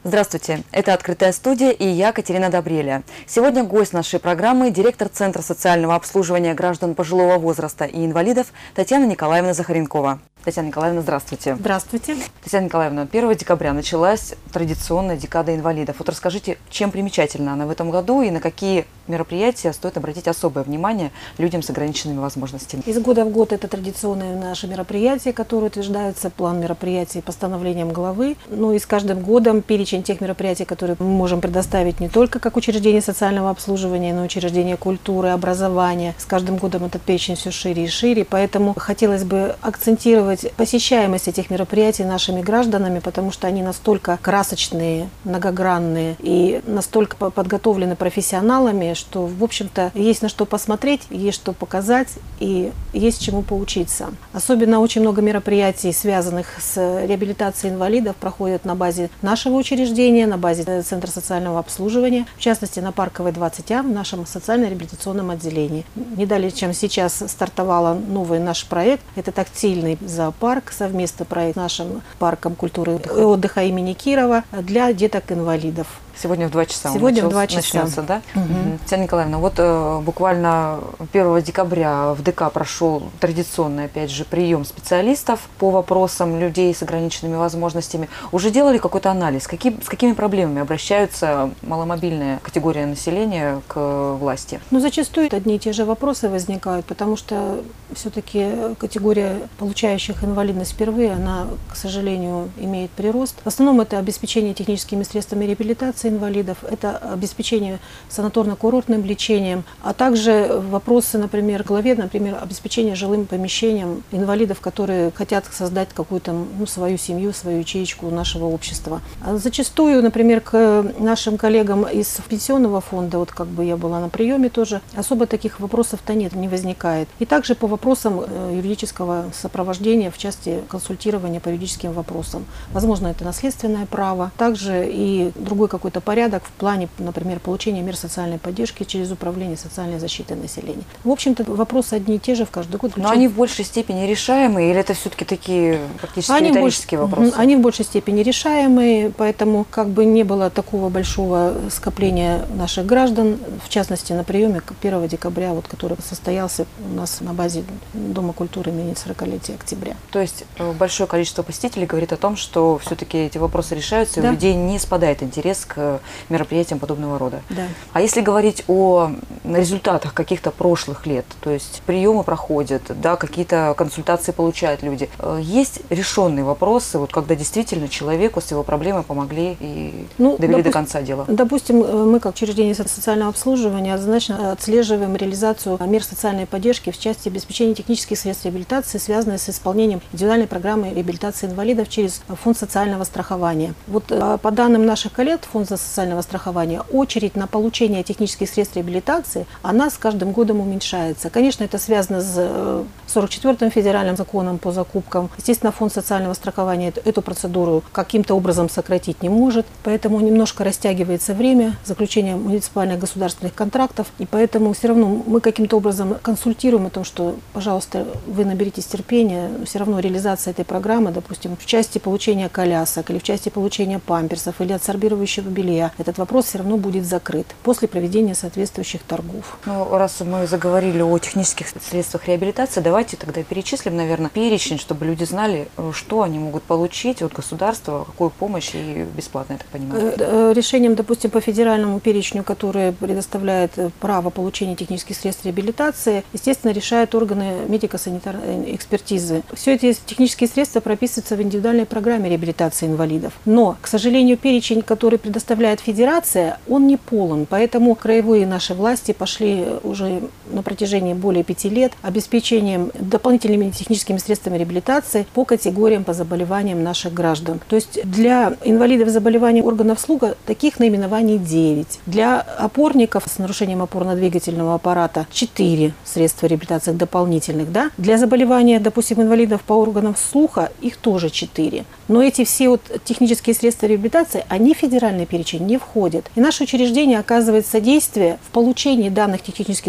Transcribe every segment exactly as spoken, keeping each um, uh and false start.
Здравствуйте, это «Открытая студия» и я, Катерина Добреля. Сегодня гость нашей программы – директор Центра социального обслуживания граждан пожилого возраста и инвалидов Татьяна Николаевна Захаренкова. Татьяна Николаевна, здравствуйте. Здравствуйте. Татьяна Николаевна, первого декабря началась традиционная декада инвалидов. Вот расскажите, чем примечательна она в этом году и на какие мероприятия стоит обратить особое внимание людям с ограниченными возможностями? Из года в год это традиционные наши мероприятия, которые утверждаются, план мероприятий постановлением главы. Ну и с каждым годом перечень тех мероприятий, которые мы можем предоставить не только как учреждение социального обслуживания, но и учреждение культуры, образования. С каждым годом этот перечень все шире и шире, поэтому хотелось бы акцентировать посещаемость этих мероприятий нашими гражданами, потому что они настолько красочные, многогранные и настолько подготовлены профессионалами, что, в общем-то, есть на что посмотреть, есть что показать и есть чему поучиться. Особенно очень много мероприятий, связанных с реабилитацией инвалидов, проходят на базе нашего учреждения, на базе Центра социального обслуживания, в частности, на Парковой двадцать А в нашем социально-реабилитационном отделении. Не далее, чем сейчас стартовал новый наш проект, это тактильный зоопарк, совместный проект с нашим парком культуры и отдыха имени Кирова для деток-инвалидов. Сегодня в два часа. Сегодня начал, в два часа. Начнется, да? Угу. Угу. Татьяна Николаевна, вот э, буквально первого декабря в ДК прошел традиционный, опять же, прием специалистов по вопросам людей с ограниченными возможностями. Уже делали какой-то анализ? Какие, с какими проблемами обращаются маломобильная категория населения к власти? Ну, зачастую одни и те же вопросы возникают, потому что все-таки категория получающих инвалидность впервые, она, к сожалению, имеет прирост. В основном это обеспечение техническими средствами реабилитации инвалидов, это обеспечение санаторно-курортным лечением, а также вопросы, например, в главе, например, обеспечение жилым помещением инвалидов, которые хотят создать какую-то ну, свою семью, свою ячеечку нашего общества. А зачастую, например, к нашим коллегам из пенсионного фонда, вот как бы я была на приеме тоже, особо таких вопросов-то нет, не возникает. И также по вопросам юридического сопровождения, в части консультирования по юридическим вопросам. Возможно, это наследственное право, также и другой какой-то порядок в плане, например, получения мер социальной поддержки через управление социальной защиты населения. В общем-то, вопросы одни и те же в каждый год. Но они в большей степени решаемые или это все-таки такие практически они риторические больш... вопросы? Они в большей степени решаемые, поэтому как бы не было такого большого скопления наших граждан, в частности, на приеме первого декабря, вот, который состоялся у нас на базе Дома культуры имени сорокалетия октября. То есть большое количество посетителей говорит о том, что все-таки эти вопросы решаются, и да. у людей не спадает интерес к мероприятиям подобного рода. Да. А если говорить о результатах каких-то прошлых лет, то есть приемы проходят, да, какие-то консультации получают люди, есть решенные вопросы, вот когда действительно человеку с его проблемой помогли и ну, довели допу- до конца дела? Допустим, мы как учреждение социального обслуживания однозначно отслеживаем реализацию мер социальной поддержки в части обеспечения технических средств реабилитации, связанные с исполнением индивидуальной программы реабилитации инвалидов через фонд социального страхования. Вот по данным наших коллег фонда социального страхования, очередь на получение технических средств реабилитации, она с каждым годом уменьшается. Конечно, это связано с сорок четвёртым федеральным законом по закупкам. Естественно, фонд социального страхования эту процедуру каким-то образом сократить не может, поэтому немножко растягивается время заключения муниципальных государственных контрактов, и поэтому все равно мы каким-то образом консультируем о том, что, пожалуйста, вы наберитесь терпения, все равно реализация этой программы, допустим, в части получения колясок или в части получения памперсов или адсорбирующего белья, этот вопрос все равно будет закрыт после проведения соответствующих торгов. Ну, раз мы заговорили о технических средствах реабилитации, давайте тогда перечислим, наверное, перечень, чтобы люди знали, что они могут получить от государства, какую помощь и бесплатно, я так понимаю. Решением, допустим, по федеральному перечню, который предоставляет право получения технических средств реабилитации, естественно, решают органы медико-санитарной экспертизы. Все эти технические средства прописываются в индивидуальной программе реабилитации инвалидов. Но, к сожалению, перечень, который предоставляет федерация, он не полон. Поэтому краевые наши власти пошли уже на протяжении более пяти лет обеспечением дополнительными техническими средствами реабилитации по категориям по заболеваниям наших граждан. То есть для инвалидов с заболеванием органов слуха таких наименований девять. Для опорников с нарушением опорно-двигательного аппарата четыре средства реабилитации дополнительных. Да? Для заболевания, допустим, инвалидов по органам слуха их тоже четыре. Но эти все вот технические средства реабилитации, они в федеральный перечень не входят. И наше учреждение оказывает содействие в получении данных технических средств реабилитации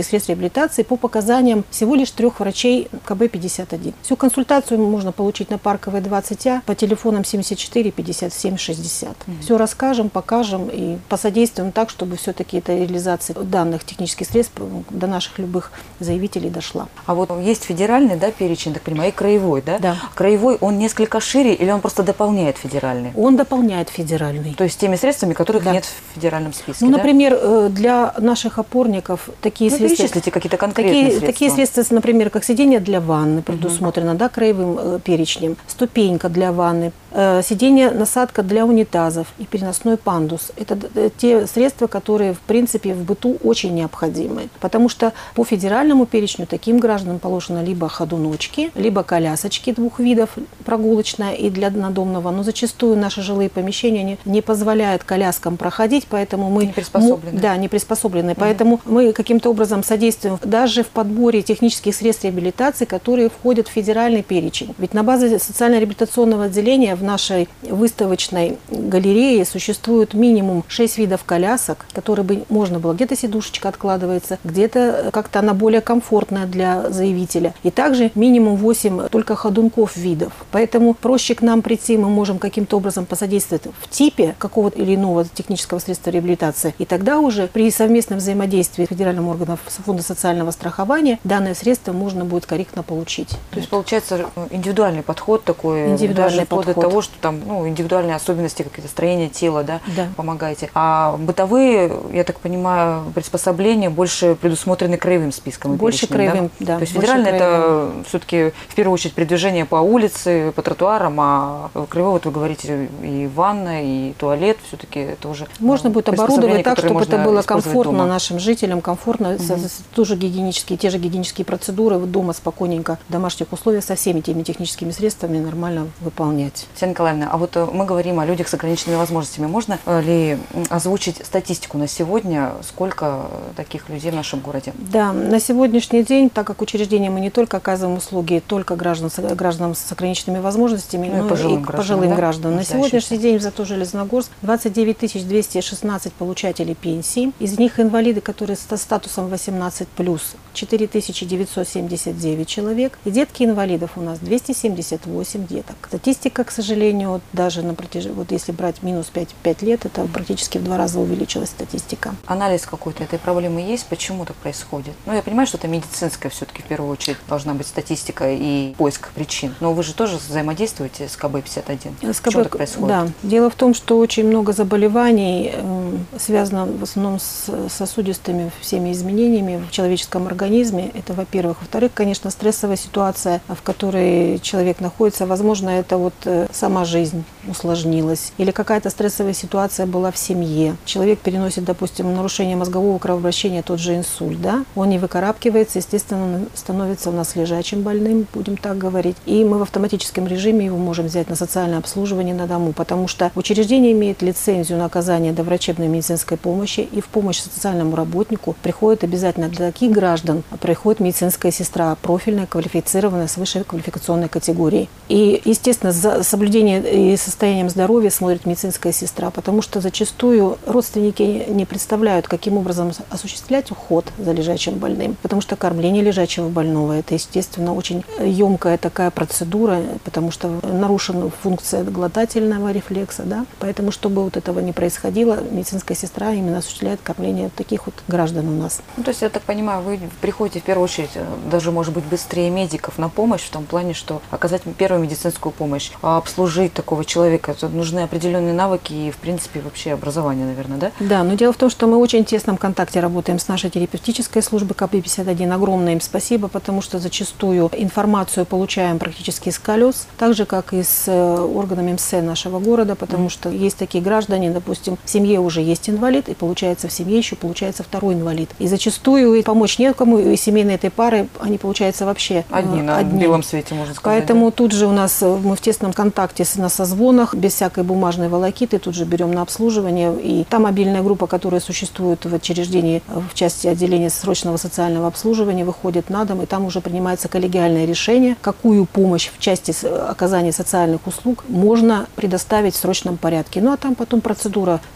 реабилитации по показаниям всего лишь трех врачей ка бэ пятьдесят один. Всю консультацию можно получить на Парковой двадцать А по телефонам семьдесят четыре пятьдесят семь шестьдесят. Mm-hmm. Все расскажем, покажем и посодействуем так, чтобы все-таки эта реализация данных технических средств до наших любых заявителей дошла. А вот есть федеральный, да, перечень, так понимаю, и краевой, да? Да. Краевой, он несколько шире или он просто дополняет федеральный? Он дополняет федеральный. То есть теми средствами, которых да. нет в федеральном списке, Ну, да? например, для наших опорников такие ну, средства... перечислите какие-то конкретные такие, средства. Такие средства, например, как сиденье для ванны предусмотрено, угу. да, краевым э, перечнем, ступенька для ванны, э, сиденье, насадка для унитазов и переносной пандус. Это э, те средства, которые, в принципе, в быту очень необходимы. Потому что по федеральному перечню таким гражданам положено либо ходуночки, либо колясочки двух видов, прогулочная и для надомного. Но зачастую наши жилые помещения не, не позволяют коляскам проходить, поэтому мы... Не приспособлены. Мы, да, не приспособлены. Угу. Поэтому мы каким-то образом содействуем даже в подборе технических средств реабилитации, которые входят в федеральный перечень. Ведь на базе социально-реабилитационного отделения в нашей выставочной галерее существует минимум шесть видов колясок, которые бы можно было. Где-то сидушечка откладывается, где-то как-то она более комфортная для заявителя. И также минимум восемь только ходунков видов. Поэтому проще к нам прийти, мы можем каким-то образом посодействовать в типе какого-то или иного технического средства реабилитации. И тогда уже при совместном взаимодействии федеральных органов Фонда социального страхования данное средство можно будет корректно получить. То есть получается индивидуальный подход такой, индивидуальный даже вплоть подход. до того, что там ну, индивидуальные особенности, какие-то строения тела, да, да, помогаете. А бытовые, я так понимаю, приспособления больше предусмотрены краевым списком. Больше краевым, да? да. То есть федеральный это все-таки в первую очередь передвижение по улице, по тротуарам, а краевой, вот вы говорите, и ванна, и туалет, все-таки это уже можно будет оборудовать так, чтобы это было комфортно дома. Нашим жителям, комфортно, угу. тоже гигиенические, те же гигиенические процедуры дома спокойненько, в домашних условиях со всеми теми техническими средствами нормально выполнять. Татьяна Николаевна, а вот мы говорим о людях с ограниченными возможностями. Можно ли озвучить статистику на сегодня, сколько таких людей в нашем городе? Да, на сегодняшний день, так как учреждение мы не только оказываем услуги только граждан, гражданам с ограниченными возможностями, ну, но и пожилым и гражданам, пожилым да? гражданам. На сегодняшний день в Зато-Железногорск двадцать девять тысяч двести шестнадцать получателей пенсий. Из них инвалиды, которые со статусом восемнадцать плюс, четыре тысячи девятьсот семьдесят девять человек. И детки инвалидов у нас двести семьдесят восемь деток. Статистика, к сожалению, даже на протяжении, вот если брать минус пять лет, это практически в два раза увеличилась статистика. Анализ какой-то этой проблемы есть? Почему так происходит? Ну, я понимаю, что это медицинская все-таки в первую очередь должна быть статистика и поиск причин. Но вы же тоже взаимодействуете с ка бэ пятьдесят один. С ка бэ, Почему так происходит? Да. Дело в том, что очень много заболеваний э, связано в основном с сосудистыми всеми изменениями в человеческом организме. Это, во-первых. Во-вторых, конечно, стрессовая ситуация, в которой человек находится. Возможно, это вот э, сама жизнь усложнилась. Или какая-то стрессовая ситуация была в семье. Человек переносит, допустим, нарушение мозгового кровообращения, тот же инсульт, да? Он не выкарабкивается, естественно, становится у нас лежачим больным, будем так говорить. И мы в автоматическом режиме его можем взять на социальное обслуживание на дому, потому что учреждение имеет лицензию на оказание доврачебной медицинской помощи, и в помощь социальному работнику приходит обязательно для таких граждан, приходит медицинская сестра профильная, квалифицированная, с высшей квалификационной категорией. И, естественно, за соблюдение и состоянием здоровья смотрит медицинская сестра, потому что зачастую родственники не представляют, каким образом осуществлять уход за лежачим больным, потому что кормление лежачего больного – это, естественно, очень емкая такая процедура, потому что нарушена функция глотательного рефлекса, да? Поэтому, чтобы вот этого не происходило, медицинская сестра именно осуществляет кормление таких вот граждан у нас. Ну, то есть, я так понимаю, вы приходите в первую очередь, даже, может быть, быстрее медиков на помощь, в том плане, что оказать первую медицинскую помощь, а обслужить такого человека, это нужны определенные навыки и, в принципе, вообще образование, наверное, да? Да, но дело в том, что мы в очень тесном контакте работаем с нашей терапевтической службой ка бэ пятьдесят один. Огромное им спасибо, потому что зачастую информацию получаем практически из колес, так же, как и с органами эм эс э нашего города, потому mm. что есть такие граждане, допустим, в семье уже есть инвалид, и получается в семье еще получается второй инвалид. И зачастую помочь некому, и семейные этой пары, они, получается, вообще одни, на одни. белом свете, можно сказать. Поэтому да? тут же у нас, мы в тесном контакте на созвонах, без всякой бумажной волокиты, тут же берем на обслуживание. И та мобильная группа, которая существует в учреждении, в части отделения срочного социального обслуживания, выходит на дом, и там уже принимается коллегиальное решение, какую помощь в части оказания социальных услуг можно предоставить в срочном порядке. Ну а там потом процедура, соответственно,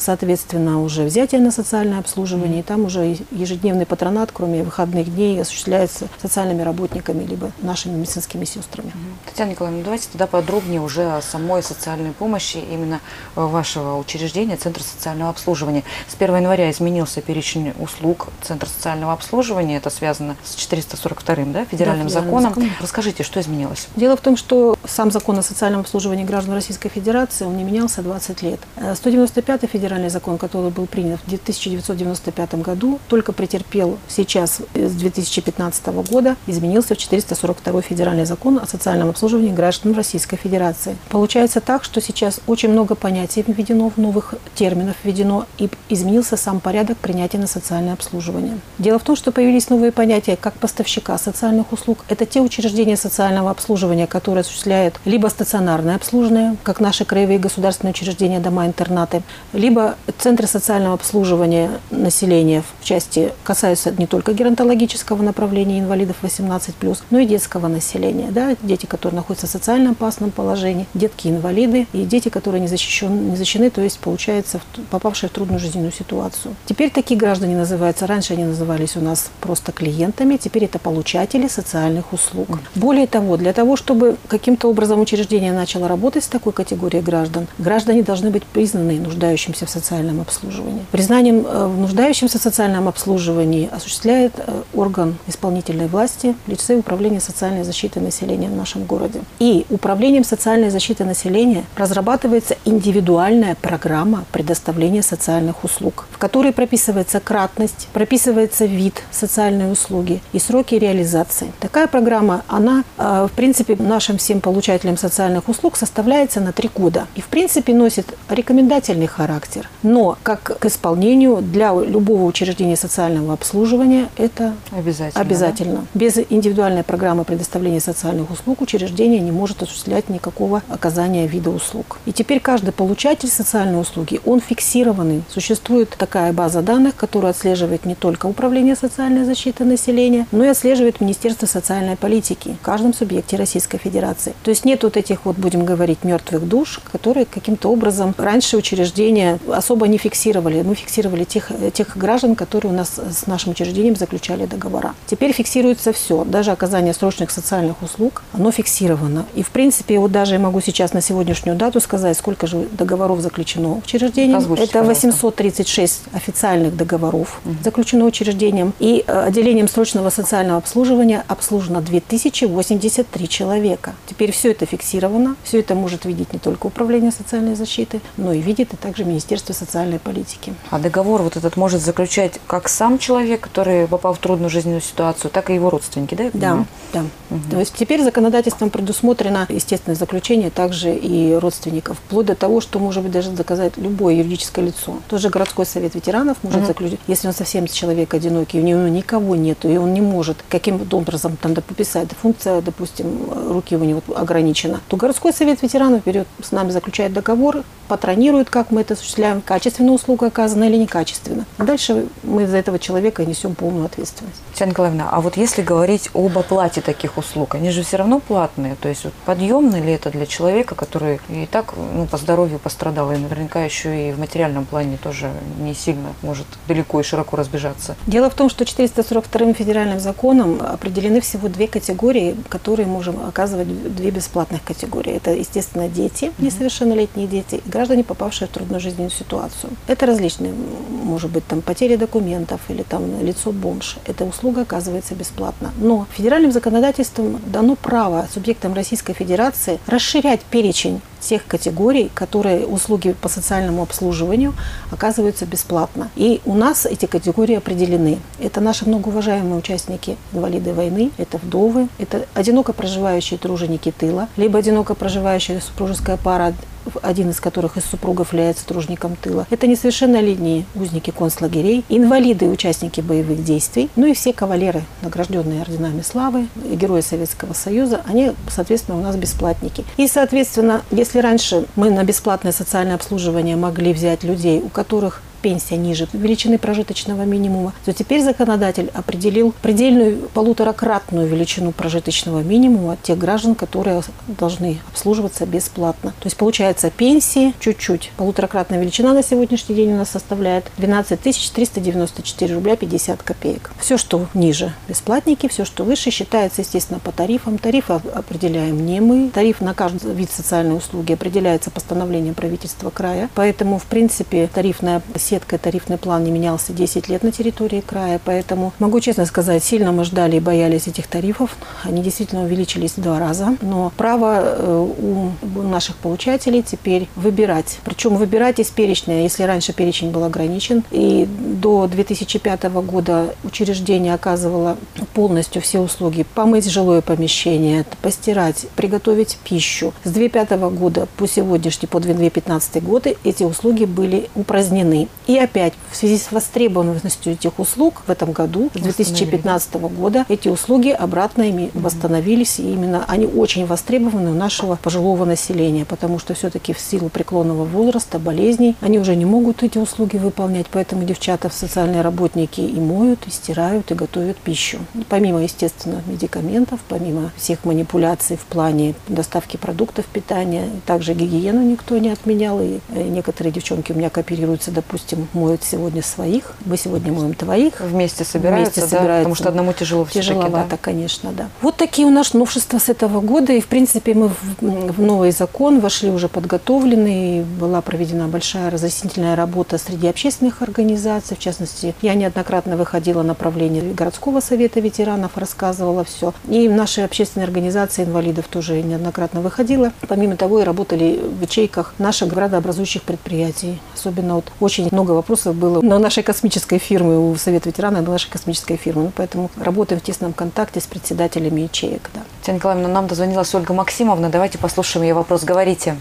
непосредственно уже взятие на социальное обслуживание, и там уже ежедневный патронат, кроме выходных дней, осуществляется социальными работниками либо нашими медицинскими сестрами. Татьяна Николаевна, давайте тогда подробнее уже о самой социальной помощи именно вашего учреждения, Центра социального обслуживания. С первого января изменился перечень услуг Центра социального обслуживания. Это связано с четыреста сорок вторым, да, федеральным да, законом. закон. Расскажите, что изменилось? Дело в том, что сам закон о социальном обслуживании граждан Российской Федерации, он не менялся двадцать лет. сто девяносто пятый федеральный закон, который был принят в тысяча девятьсот девяносто пятом году, только претерпел сейчас с две тысячи пятнадцатого года, изменился в четыреста сорок второй федеральный закон о социальном обслуживании граждан Российской Федерации. Получается так, что сейчас очень много понятий введено, новых терминов введено, и изменился сам порядок принятия на социальное обслуживание. Дело в том, что появились новые понятия как поставщика социальных услуг. Это те учреждения социального обслуживания, которые осуществляют либо стационарное обслуживание, как наши краевые государственные учреждения, дома-интернаты, либо центры социального обслуживания населения в части касаются не только геронтологического направления инвалидов восемнадцать плюс, но и детского населения. Да? Дети, которые находятся в социально опасном положении, детки-инвалиды и дети, которые не защищены, не защищены, то есть, получается, попавшие в трудную жизненную ситуацию. Теперь такие граждане называются, раньше они назывались у нас просто клиентами, теперь это получатели социальных услуг. Более того, для того, чтобы каким-то образом учреждение начало работать с такой категорией граждан, граждане должны быть признаны нуждающимся в социальном обслуживании. Признанием в нуждающимся в социальном обслуживании осуществляет орган исполнительной власти в лице Управления социальной защиты населения в нашем городе. И Управлением социальной защиты населения разрабатывается индивидуальная программа предоставления социальных услуг, в которой прописывается кратность, прописывается вид социальной услуги и сроки реализации. Такая программа, она, в принципе, нашим всем получателям социальных услуг составляется на три года и, в принципе, носит рекомендательный характер. Но как к исполнению для любого учреждения социального обслуживания это обязательно. обязательно. Да? Без индивидуальной программы предоставления социальных услуг учреждение не может осуществлять никакого оказания вида услуг. И теперь каждый получатель социальной услуги, он фиксированный. Существует такая база данных, которую отслеживает не только Управление социальной защиты населения, но и отслеживает Министерство социальной политики в каждом субъекте Российской Федерации. То есть нет вот этих, вот будем говорить, мертвых душ, которые каким-то образом раньше учреждения особо не фиксировали. Мы фиксировали тех, тех граждан, которые у нас с нашим учреждением заключали договора. Теперь фиксируется все, даже оказание срочных социальных услуг, оно фиксировано. И в принципе, вот даже я могу сейчас на сегодняшнюю дату сказать, сколько же договоров заключено учреждением. Озвучьте, это пожалуйста. восемьсот тридцать шесть официальных договоров угу. заключено учреждением. И отделением срочного социального обслуживания обслужено две тысячи восемьдесят три человека. Теперь все это фиксировано, все это может видеть не только Управление социальной защиты, но и видит и также Министерство социальной политики. А договор вот этот может заключать как сам человек, который попал в трудную жизненную ситуацию, так и его родственники, да? Да, да. Угу. То есть теперь законодательством предусмотрено естественное заключение также и родственников, вплоть до того, что может быть даже заказать любое юридическое лицо. Тоже городской совет ветеранов может угу. заключить, если он совсем человек одинокий, у него никого нету, и он не может каким-то образом там дописать, функция, допустим, руки у него ограничена, то городской совет ветеранов берет, с нами заключает договор, патронирует, как мы это осуществляем, качественная услуга оказана или некачественно. А дальше мы за этого человека несем полную ответственность. Татьяна Николаевна, а вот если говорить об оплате таких услуг, они же все равно платные, то есть вот подъемно ли это для человека, который и так ну, по здоровью пострадал, и наверняка еще и в материальном плане тоже не сильно может далеко и широко разбежаться? Дело в том, что четыреста сорок вторым федеральным законом определены всего две категории, которые можем оказывать, две бесплатных категории. Это, естественно, дети, несовершеннолетние дети, и граждане, попавшие в трудную жизненную ситуацию. Это различные, может быть, там потери документов или там лицо бомж. Эта услуга оказывается бесплатно. Но федеральным законодательством дано право субъектам Российской Федерации расширять перечень тех категорий, которые услуги по социальному обслуживанию оказываются бесплатно. И у нас эти категории определены. Это наши многоуважаемые участники инвалиды войны, это вдовы, это одиноко проживающие труженики тыла, либо одиноко проживающая супружеская пара, один из которых из супругов является тружеником тыла. Это несовершеннолетние узники концлагерей, инвалиды и участники боевых действий, ну и все кавалеры, награжденные орденами славы, герои Советского Союза, они, соответственно, у нас бесплатники. И, соответственно, если раньше мы на бесплатное социальное обслуживание могли взять людей, у которых пенсия ниже величины прожиточного минимума, то теперь законодатель определил предельную полуторакратную величину прожиточного минимума тех граждан, которые должны обслуживаться бесплатно. То есть получается пенсии чуть-чуть. Полуторакратная величина на сегодняшний день у нас составляет двенадцать тысяч триста девяносто четыре рубля пятьдесят копеек. Все, что ниже бесплатники, все, что выше, считается, естественно, по тарифам. Тариф определяем не мы. Тариф на каждый вид социальной услуги определяется постановлением правительства края. Поэтому, в принципе, тарифная сетка, тарифный план не менялся десять лет на территории края. Поэтому, могу честно сказать, сильно мы ждали и боялись этих тарифов. Они действительно увеличились в два раза. Но право у наших получателей теперь выбирать. Причем выбирать из перечня, если раньше перечень был ограничен, и до две тысячи пятого года учреждение оказывало полностью все услуги: помыть жилое помещение, постирать, приготовить пищу. С две тысячи пятого года по сегодняшний, по две тысячи пятнадцатый год эти услуги были упразднены. И опять, в связи с востребованностью этих услуг, в этом году, с две тысячи пятнадцатого года, эти услуги обратно ими восстановились. И именно они очень востребованы у нашего пожилого населения, потому что все-таки в силу преклонного возраста, болезней, они уже не могут эти услуги выполнять. Поэтому девчата, социальные работники, и моют, и стирают, и готовят пищу. Помимо, естественно, медикаментов, помимо всех манипуляций в плане доставки продуктов питания, также гигиену никто не отменял. И некоторые девчонки у меня кооперируются, допустим, моют сегодня своих, мы сегодня моем твоих. Вместе собираются, Вместе да? собираются. Потому что одному тяжело все-таки, Тяжеловато, да? конечно, да. Вот такие у нас новшества с этого года. И, в принципе, мы в, в новый закон вошли уже подготовленные. Была проведена большая разъяснительная работа среди общественных организаций. В частности, я неоднократно выходила на правление городского совета ветеранов, рассказывала все. И в нашей общественной организации инвалидов тоже неоднократно выходила. Помимо того, и работали в ячейках наших градообразующих предприятий. Особенно вот очень много вопросов было на нашей космической фирме, у Совета ветеранов, на нашей космической фирме. Ну, поэтому работаем в тесном контакте с председателями ячеек. Да. Татьяна Николаевна, нам дозвонилась Ольга Максимовна. Давайте послушаем ее вопрос. Говорите.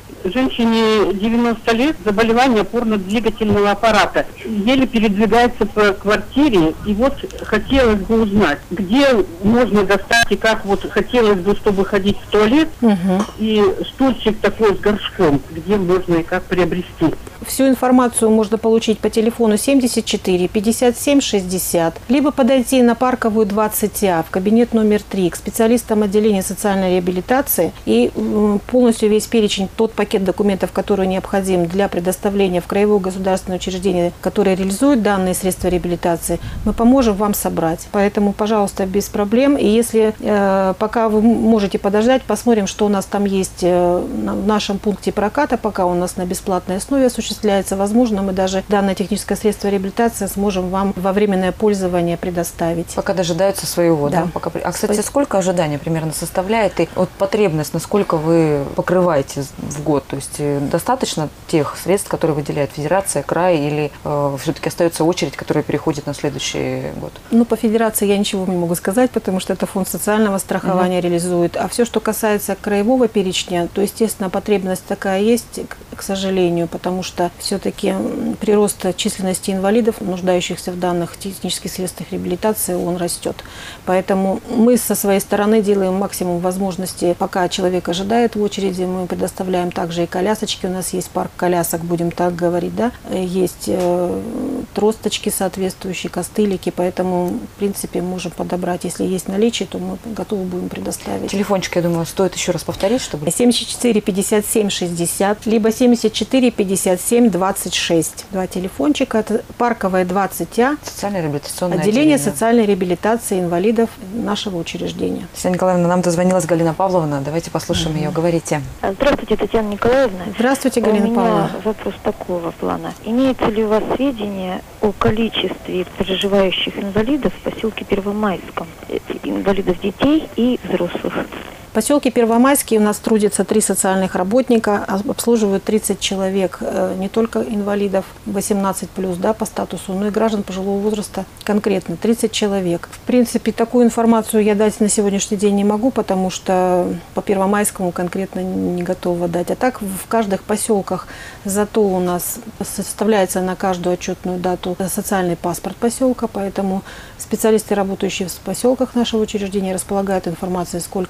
Женщине девяносто лет, заболевание опорно-двигательного аппарата. Еле передвигается по квартире. И вот хотелось бы узнать, где можно достать и как вот хотелось бы, чтобы ходить в туалет. Угу. И стульчик такой с горшком, где можно и как приобрести. Всю информацию можно получить по телефону семьдесят четыре пятьдесят семь шестьдесят, либо подойти на Парковую двадцать А в кабинет номер три к специалистам отделения социальной реабилитации. И полностью весь перечень, тот пакет документов, который необходим для предоставления в краевое государственное учреждение, которое реализует данные средства реабилитации, мы поможем вам собрать. Поэтому, пожалуйста, без проблем. И если э, пока вы можете подождать, посмотрим, что у нас там есть э, в нашем пункте проката, пока у нас на бесплатной основе осуществляется. Возможно, мы даже данное техническое средство реабилитации сможем вам во временное пользование предоставить. Пока дожидаются своего, да? Да. Пока... А, кстати, сколько ожидания примерно составляет? И вот потребность, насколько вы покрываете в год? То есть достаточно тех средств, которые выделяет Федерация, край, или э, все-таки остается очередь, которая переходит на следующий год? Ну, по Федерации я ничего не могу сказать, потому что это фонд социального страхования угу. реализует. А все, что касается краевого перечня, то, естественно, потребность такая есть, к сожалению, потому что все-таки прирост численности инвалидов, нуждающихся в данных технических средствах реабилитации, он растет. Поэтому мы со своей стороны делаем максимум возможностей, пока человек ожидает в очереди. Мы предоставляем также и колясочки. У нас есть парк колясок, будем так говорить, да. Есть э, тросточки соответствующие, костылики, поэтому, в принципе, можем подобрать. Если есть наличие, то мы готовы будем предоставить. Телефончик, я думаю, стоит еще раз повторить, чтобы... семьдесят четыре пятьдесят семь шестьдесят, либо семьдесят четыре пятьдесят семь двадцать шесть. Два телефончика. Это Парковая двадцать А. Социальное реабилитационное отделение. отделение Социальной реабилитации инвалидов нашего учреждения. Татьяна Николаевна, нам дозвонилась Галина Павловна. Давайте послушаем mm-hmm. ее. Говорите. Здравствуйте, Татьяна Николаевна. Здравствуйте, Галина Павловна. У меня вопрос такого плана. Имеется ли у вас сведения о количестве проживающих инвалидов в поселке Первомайском? Инвалидов детей и взрослых. В поселке Первомайский у нас трудятся три социальных работника, обслуживают тридцать человек, не только инвалидов восемнадцать плюс, да, по статусу, но и граждан пожилого возраста конкретно, тридцать человек. В принципе, такую информацию я дать на сегодняшний день не могу, потому что по Первомайскому конкретно не готова дать. А так в каждых поселках зато у нас составляется на каждую отчетную дату социальный паспорт поселка, поэтому специалисты, работающие в поселках нашего учреждения, располагают информацией, сколько инвалидов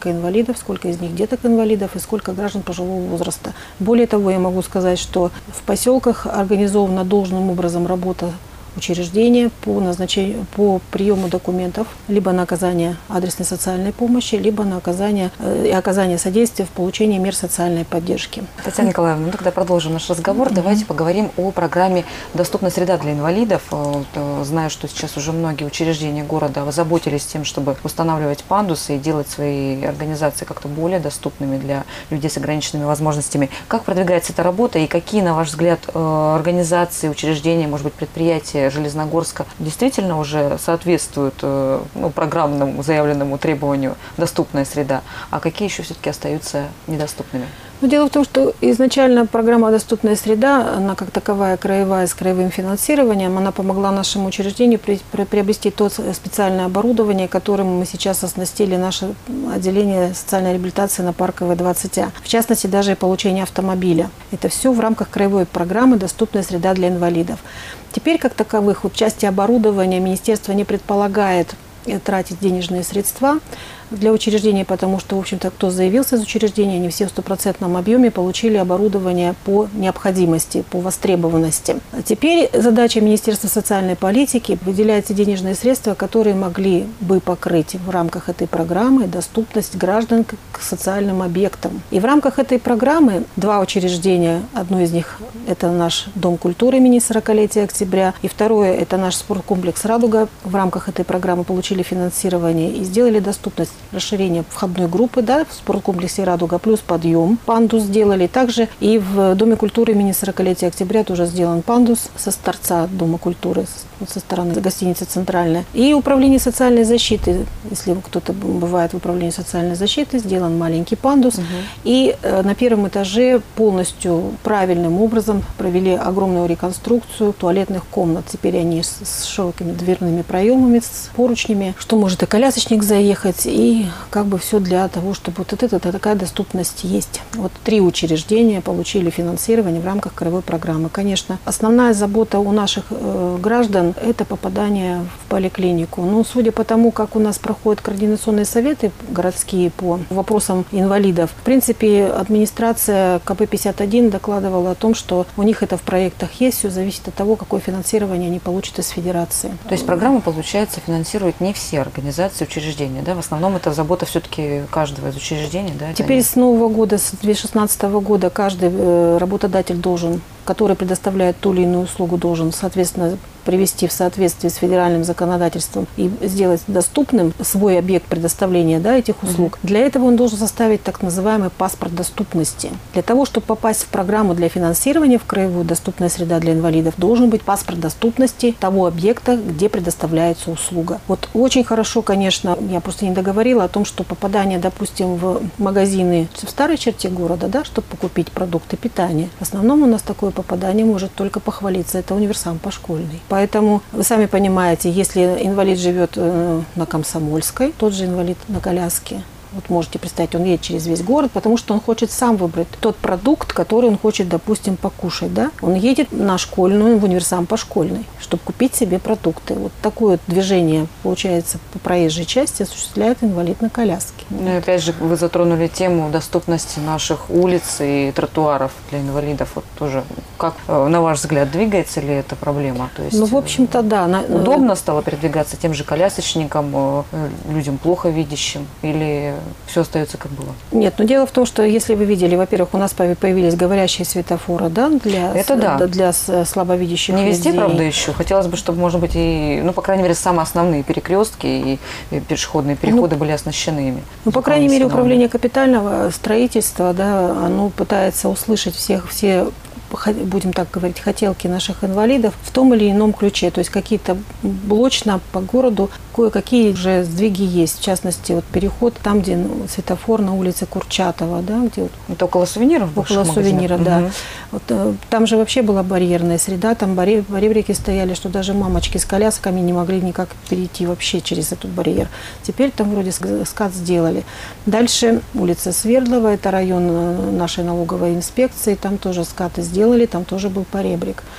инвалидов, сколько из них деток-инвалидов и сколько граждан пожилого возраста. Более того, я могу сказать, что в поселках организована должным образом работа учреждения по назначению, по приему документов, либо на оказание адресной социальной помощи, либо на оказание, э, оказание содействия в получении мер социальной поддержки. Татьяна Николаевна, ну тогда продолжим наш разговор. Mm-hmm. Давайте поговорим о программе «Доступная среда для инвалидов». Вот, знаю, что сейчас уже многие учреждения города озаботились тем, чтобы устанавливать пандусы и делать свои организации как-то более доступными для людей с ограниченными возможностями. Как продвигается эта работа и какие, на ваш взгляд, организации, учреждения, может быть, предприятия Железногорска действительно уже соответствуют ну, программному заявленному требованию «доступная среда», а какие еще все-таки остаются недоступными? Но дело в том, что изначально программа «Доступная среда», она как таковая краевая с краевым финансированием, она помогла нашему учреждению приобрести то специальное оборудование, которым мы сейчас оснастили наше отделение социальной реабилитации на Парковой двадцать А. В частности, даже и получение автомобиля. Это все в рамках краевой программы «Доступная среда для инвалидов». Теперь, как таковых, вот части оборудования министерство не предполагает тратить денежные средства для учреждения, потому что, в общем-то, кто заявился из учреждения, они все в стопроцентном объеме получили оборудование по необходимости, по востребованности. А теперь задача Министерства социальной политики – выделять те денежные средства, которые могли бы покрыть в рамках этой программы доступность граждан к социальным объектам. И в рамках этой программы два учреждения, одно из них – это наш Дом культуры имени сорокалетия октября, и второе – это наш спорткомплекс «Радуга». В рамках этой программы получили финансирование и сделали доступность, расширение входной группы, да, в спорткомплексе «Радуга», плюс подъем. Пандус сделали. Также и в Доме культуры имени сорокалетия октября тоже сделан пандус со торца Дома культуры, со стороны гостиницы «Центральная». И управление социальной защиты, если кто-то бывает в управлении социальной защиты, сделан маленький пандус. Угу. И э, на первом этаже полностью правильным образом провели огромную реконструкцию туалетных комнат. Теперь они с, с широкими дверными проемами, с поручнями, что может и колясочник заехать, и как бы все для того, чтобы вот это, это такая доступность есть. Вот три учреждения получили финансирование в рамках краевой программы. Конечно, основная забота у наших э, граждан – это попадание в поликлинику. Но судя по тому, как у нас проходят координационные советы городские по вопросам инвалидов, в принципе, администрация ка пэ пятьдесят один докладывала о том, что у них это в проектах есть, все зависит от того, какое финансирование они получат из федерации. То есть программа, получается, финансирует не все организации, учреждения, да? В основном это забота все-таки каждого из учреждений, да? Теперь они... с нового года, с две тысячи шестнадцатого года, каждый работодатель должен, который предоставляет ту или иную услугу, должен, соответственно, привести в соответствии с федеральным законодательством и сделать доступным свой объект предоставления, да, этих услуг. Mm-hmm. Для этого он должен составить так называемый паспорт доступности. Для того, чтобы попасть в программу для финансирования в краевую «Доступная среда для инвалидов», должен быть паспорт доступности того объекта, где предоставляется услуга. Вот очень хорошо, конечно, я просто не договорила о том, что попадание, допустим, в магазины в старой черте города, да, чтобы покупить продукты питания, в основном у нас такое попадание может только похвалиться. Это универсам пошкольный. Поэтому, вы сами понимаете, если инвалид живет на Комсомольской, тот же инвалид на коляске, вот можете представить, он едет через весь город, потому что он хочет сам выбрать тот продукт, который он хочет, допустим, покушать. Да? Он едет на школьную, в универсам пошкольный, чтобы купить себе продукты. Вот такое вот движение, получается, по проезжей части осуществляет инвалид на коляске. Ну и опять же, вы затронули тему доступности наших улиц и тротуаров для инвалидов. Вот тоже, как, на ваш взгляд, двигается ли эта проблема? То есть, ну, в общем-то, да. Удобно стало передвигаться тем же колясочникам, людям плохо видящим, или все остается как было? Нет, но дело в том, что если вы видели, во-первых, у нас появились говорящие светофоры, да, для, это да. для слабовидящих людей. Не везде, правда, еще. Хотелось бы, чтобы, может быть, и, ну, по крайней мере, самые основные перекрестки и пешеходные переходы ну, были оснащены ими. Ну, по крайней мере, управление капитального строительства, да, оно пытается услышать всех, все, будем так говорить, хотелки наших инвалидов в том или ином ключе. То есть какие-то блочно по городу кое-какие уже сдвиги есть. В частности, вот переход там, где ну, светофор на улице Курчатова, да, где вот, это около сувениров? Около сувенира, да. Угу. Вот, там же вообще была барьерная среда, там барьер, барьерики стояли, что даже мамочки с колясками не могли никак перейти вообще через этот барьер. Теперь там вроде скат сделали. Дальше улица Свердлова, это район нашей налоговой инспекции, там тоже скаты сделали, там тоже был поребрик.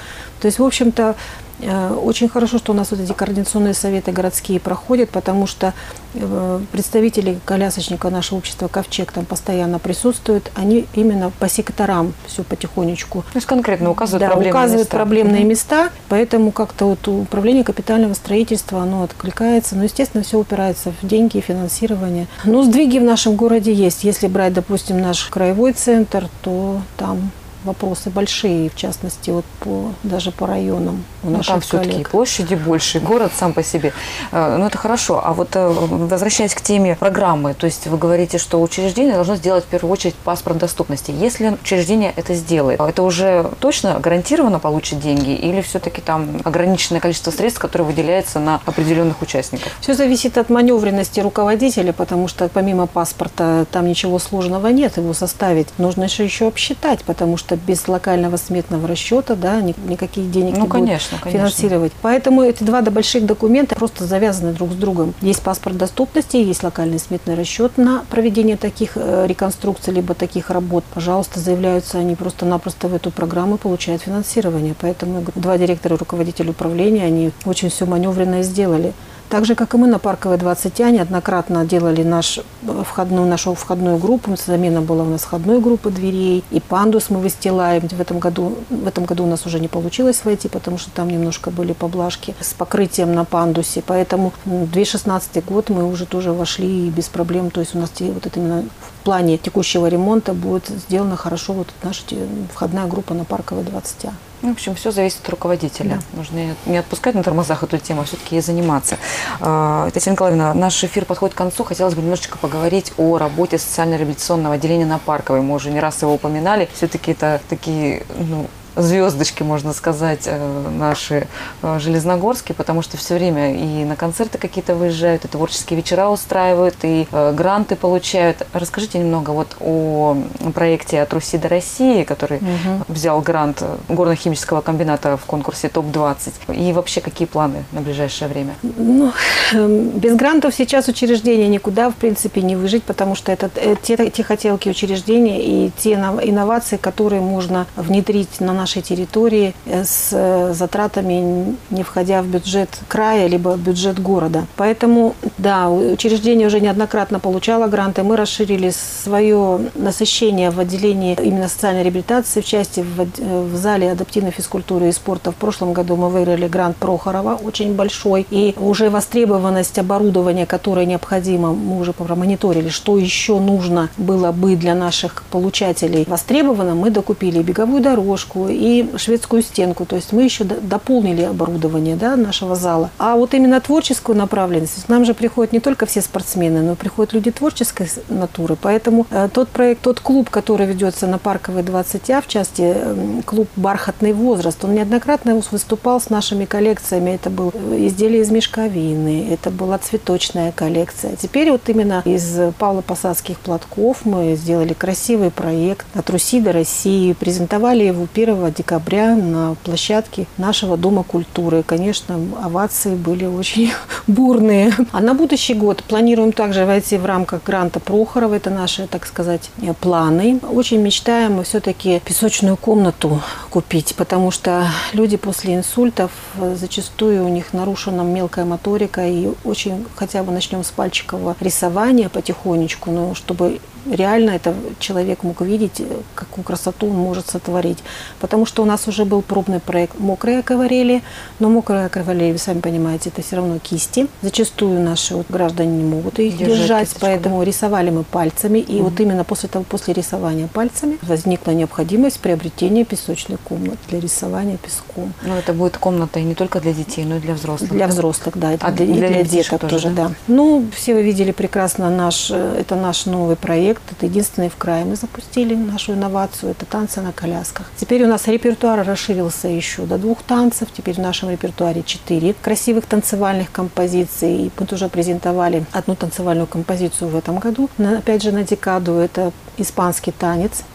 То есть, в общем-то, очень хорошо, что у нас вот эти координационные советы городские проходят, потому что представители колясочника нашего общества «Ковчег» там постоянно присутствуют. Они именно по секторам все потихонечку. То есть конкретно указывают да, проблемные указывают места. проблемные угу. места, поэтому как-то вот управление капитального строительства, оно откликается. Но, естественно, все упирается в деньги и финансирование. Но сдвиги в нашем городе есть. Если брать, допустим, наш краевой центр, то там вопросы большие, в частности, вот по, даже по районам у ну, наших там все-таки площади больше, город сам по себе. Ну, это хорошо. А вот возвращаясь к теме программы, то есть вы говорите, что учреждение должно сделать в первую очередь паспорт доступности. Если учреждение это сделает, это уже точно гарантированно получит деньги или все-таки там ограниченное количество средств, которое выделяется на определенных участников? Все зависит от маневренности руководителя, потому что помимо паспорта там ничего сложного нет, его составить. Нужно еще еще обсчитать, потому что без локального сметного расчета, да, никаких денег ну, не конечно, будут конечно. финансировать. Поэтому эти два больших документа просто завязаны друг с другом. Есть паспорт доступности, есть локальный сметный расчет на проведение таких реконструкций, либо таких работ. Пожалуйста, заявляются они просто-напросто в эту программу и получают финансирование. Поэтому два директора и руководителя управления, они очень все маневренно сделали. Так же, как и мы на Парковой двадцать А неоднократно делали наш входную, нашу входную группу. Замена была у нас входной группы дверей. И пандус мы выстилаем. В этом году, в этом году у нас уже не получилось войти, потому что там немножко были поблажки с покрытием на пандусе. Поэтому две тысячи шестнадцатый год мы уже тоже вошли без проблем. То есть у нас вот это именно в плане текущего ремонта будет сделана хорошо вот наша входная группа на Парковой двадцать А. В общем, все зависит от руководителя. Да. Нужно не отпускать на тормозах эту тему, а все-таки ей заниматься. Татьяна Николаевна, наш эфир подходит к концу. Хотелось бы немножечко поговорить о работе социально-реабилитационного отделения на Парковой. Мы уже не раз его упоминали. Все-таки это такие, ну, звездочки, можно сказать, наши железногорские, потому что все время и на концерты какие-то выезжают, и творческие вечера устраивают, и гранты получают. Расскажите немного вот о проекте «От Руси до России», который угу. взял грант горно-химического комбината в конкурсе топ двадцать. И вообще, какие планы на ближайшее время? Ну, без грантов сейчас учреждения никуда, в принципе, не выжить, потому что это те, те хотелки учреждения и те инновации, которые можно внедрить на нашей территории с затратами, не входя в бюджет края, либо бюджет города. Поэтому, да, учреждение уже неоднократно получало гранты. Мы расширили свое насыщение в отделении именно социальной реабилитации, в части в, в зале адаптивной физкультуры и спорта. В прошлом году мы выиграли грант Прохорова, очень большой. И уже востребованность оборудования, которое необходимо, мы уже промониторили, что еще нужно было бы для наших получателей востребовано. Мы докупили беговую дорожку, и шведскую стенку. То есть мы еще дополнили оборудование, да, нашего зала. А вот именно творческую направленность. К нам же приходят не только все спортсмены, но приходят люди творческой натуры. Поэтому э, тот проект, тот клуб, который ведется на Парковой двадцать А, в части э, клуб «Бархатный возраст», он неоднократно выступал с нашими коллекциями. Это было изделие из мешковины, это была цветочная коллекция. Теперь вот именно из павлопосадских платков мы сделали красивый проект «От Руси до России», презентовали его первого декабря на площадке нашего Дома культуры. Конечно, овации были очень бурные. А на будущий год планируем также войти в рамках гранта Прохорова. Это наши, так сказать, планы. Очень мечтаем мы все-таки песочную комнату купить, потому что люди после инсультов, зачастую у них нарушена мелкая моторика, и очень хотя бы начнем с пальчикового рисования потихонечку, но чтобы реально это человек мог видеть, какую красоту он может сотворить. Потому что у нас уже был пробный проект «Мокрые акварели», но мокрые акварели, вы сами понимаете, это все равно кисти. Зачастую наши вот граждане не могут их держать, держать поэтому да? рисовали мы пальцами. И mm-hmm. вот именно после того, после рисования пальцами возникла необходимость приобретения песочной комнаты для рисования песком. Ну, это будет комната и не только для детей, но и для взрослых. Для взрослых, да. Это а для, для, для деток тоже, тоже, да? да. Ну, все вы видели прекрасно наш, это наш новый проект. Это единственный в крае мы запустили нашу инновацию. Это танцы на колясках. Теперь у нас репертуар расширился еще до двух танцев. Теперь в нашем репертуаре четыре красивых танцевальных композиций. И мы тоже презентовали одну танцевальную композицию в этом году. Опять же, на декаду это испанский танец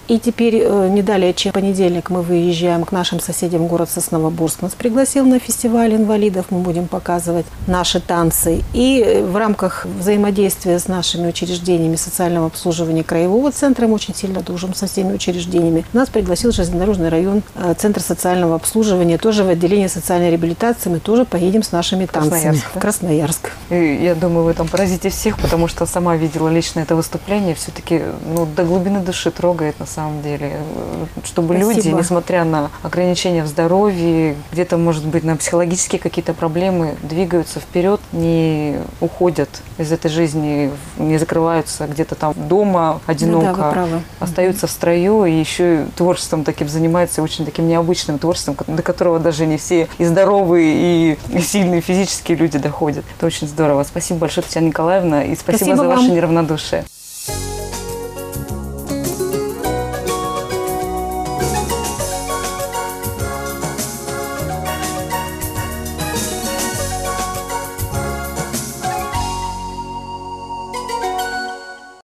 И теперь э, не далее, чем в понедельник, мы выезжаем к нашим соседям в город Сосновоборск. Нас пригласил на фестиваль инвалидов, мы будем показывать наши танцы. И в рамках взаимодействия с нашими учреждениями социального обслуживания Краевого центра, мы очень сильно дружим со всеми учреждениями, нас пригласил Железнодорожный район, э, Центр социального обслуживания, тоже в отделение социальной реабилитации. Мы тоже поедем с нашими танцами Красноярск, да? в Красноярск. И я думаю, вы там поразите всех, потому что сама видела лично это выступление. Все-таки ну, до глубины души трогает на самом деле. Чтобы Спасибо. люди, несмотря на ограничения в здоровье, где-то, может быть, на психологические какие-то проблемы, двигаются вперед, не уходят из этой жизни, не закрываются где-то там дома одиноко, Ну да, вы правы. остаются в строю и еще и творчеством таким занимаются, очень таким необычным творчеством, до которого даже не все и здоровые, и сильные физические люди доходят. Это очень здорово. Спасибо большое, Татьяна Николаевна, и спасибо, Спасибо за вам. ваше неравнодушие.